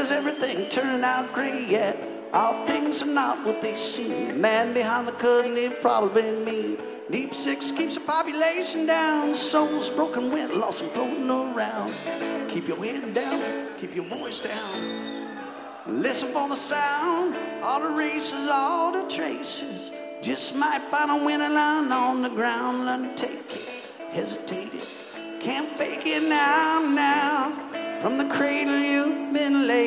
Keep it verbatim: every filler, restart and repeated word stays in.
Is everything turning out great yet? All things are not what they seem. The man behind the curtain, it probably been me. Deep six keeps the population down. Souls broken, went lost and floating around. Keep your head down, keep your voice down. Listen for the sound, all the races, all the traces. Just might find a winning line on the ground. Learn to take it, hesitate it. Can't fake it now, now. From the cradle you've been laid.